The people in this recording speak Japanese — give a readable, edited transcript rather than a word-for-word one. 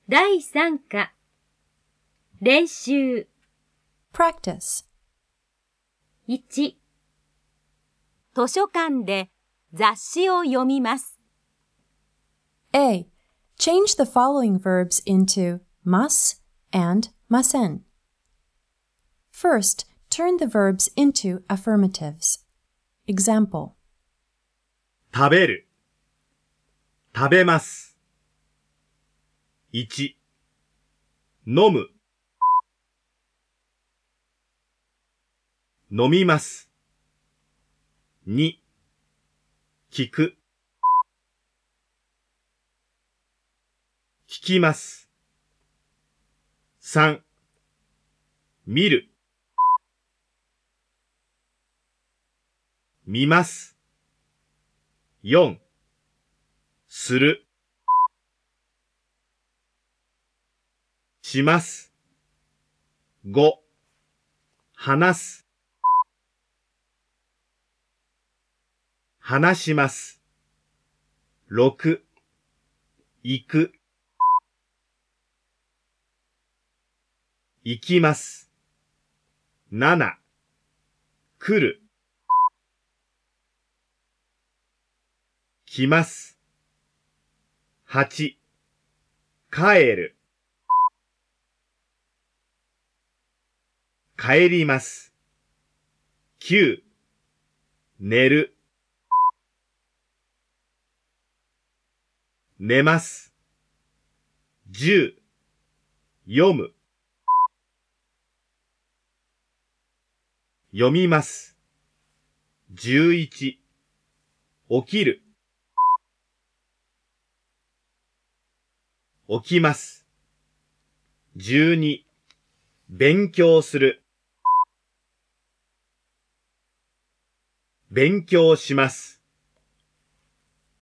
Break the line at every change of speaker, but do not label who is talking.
第3課練習
Practice.
1図書館で雑誌を読みます。
A. Change the following verbs into mas and masen. First, turn the verbs into affirmatives. Example.
食べる、食べます。1、飲む、飲みます。2、聞く、聞きます。3、見る、見ます。4、する、します。5、話す、話します。6、行く、行きます。7、来る、来ます。8、帰る、帰ります。9、寝る、寝ます。10、読む、読みます。11、起きる、起きます。12、勉強する、勉強します。